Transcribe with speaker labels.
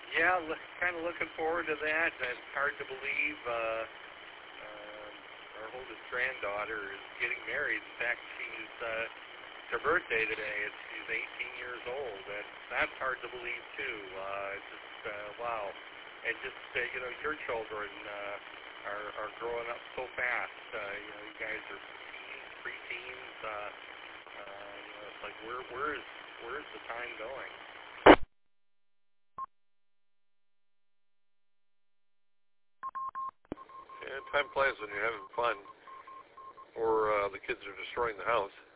Speaker 1: Yeah, kind of looking forward to that. It's hard to believe. Our oldest granddaughter is getting married. In fact, it's her birthday today. She's 18 years old, and that's hard to believe too. Wow. And just your children are growing up so fast. You guys are preteens. It's like where's the time going?
Speaker 2: Yeah, time flies when you're having fun, or the kids are destroying the house.